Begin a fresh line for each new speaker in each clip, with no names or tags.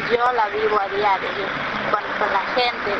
yo la vivo a diario con la gente,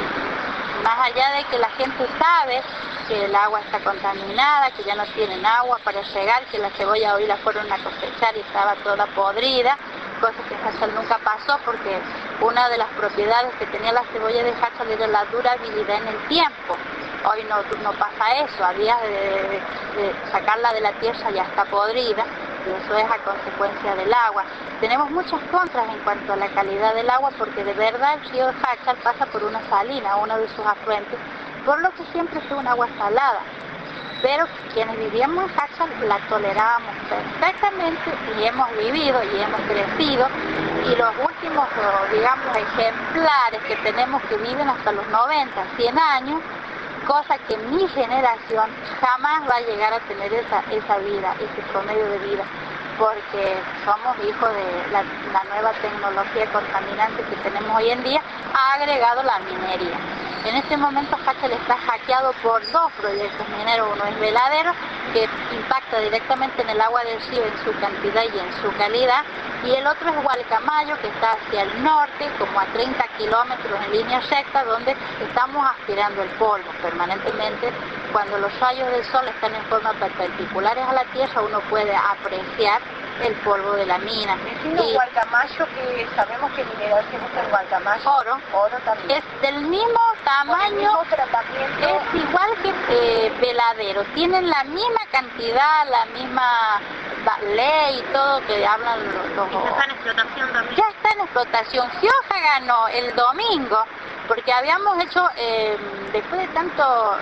y más allá de que la gente sabe que el agua está contaminada, que ya no tienen agua para regar, que la cebolla hoy la fueron a cosechar y estaba toda podrida, cosa que Hachal nunca pasó, porque una de las propiedades que tenía la cebolla de Hachal era la durabilidad en el tiempo. Hoy no pasa eso, a días de sacarla de la tierra ya está podrida, y eso es a consecuencia del agua. Tenemos muchas contras en cuanto a la calidad del agua, porque de verdad el río de Hachal pasa por una salina, uno de sus afluentes, por lo que siempre fue un agua salada. Pero quienes vivíamos en Hachal la tolerábamos perfectamente, y hemos vivido y hemos crecido, y los últimos, digamos, ejemplares que tenemos que viven hasta los 90, 100 años, cosa que mi generación jamás va a llegar a tener esa vida, ese promedio de vida, porque somos hijos de la nueva tecnología contaminante que tenemos hoy en día, ha agregado la minería. En este momento Hachal está hackeado por dos proyectos mineros. Uno es Veladero, que impacta directamente en el agua del río en su cantidad y en su calidad, y el otro es Gualcamayo, que está hacia el norte, como a 30 kilómetros en línea recta, donde estamos aspirando el polvo permanentemente. Cuando los rayos del sol están en forma perpendiculares a la tierra, uno puede apreciar el polvo de la mina.
Y Gualcamayo, que sabemos que mineral tiene el Gualcamayo. Oro también.
Es del mismo tamaño,
el mismo tratamiento.
Es igual que Veladero, tienen la misma cantidad, la misma ley y todo que hablan los...
¿Y ya está en explotación también?
Ya está en explotación. Gioja ganó el domingo, porque habíamos hecho, después de tanto...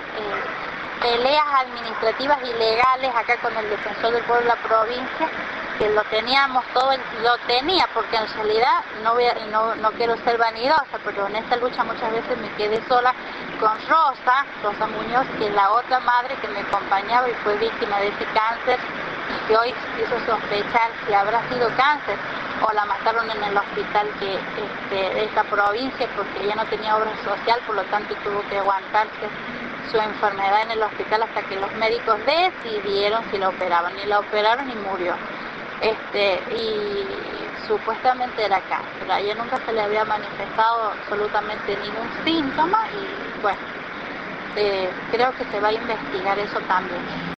peleas administrativas y legales acá con el defensor del pueblo de la provincia, que lo teníamos todo, lo tenía, porque en realidad no quiero ser vanidosa, pero en esta lucha muchas veces me quedé sola con Rosa Muñoz, que es la otra madre que me acompañaba y fue víctima de ese cáncer, que hoy hizo sospechar si habrá sido cáncer o la mataron en el hospital de esta provincia, porque ella no tenía obra social, por lo tanto tuvo que aguantarse su enfermedad en el hospital hasta que los médicos decidieron si la operaban, y la operaron y murió. Y supuestamente era cáncer. A ella nunca se le había manifestado absolutamente ningún síntoma, y bueno, creo que se va a investigar eso también.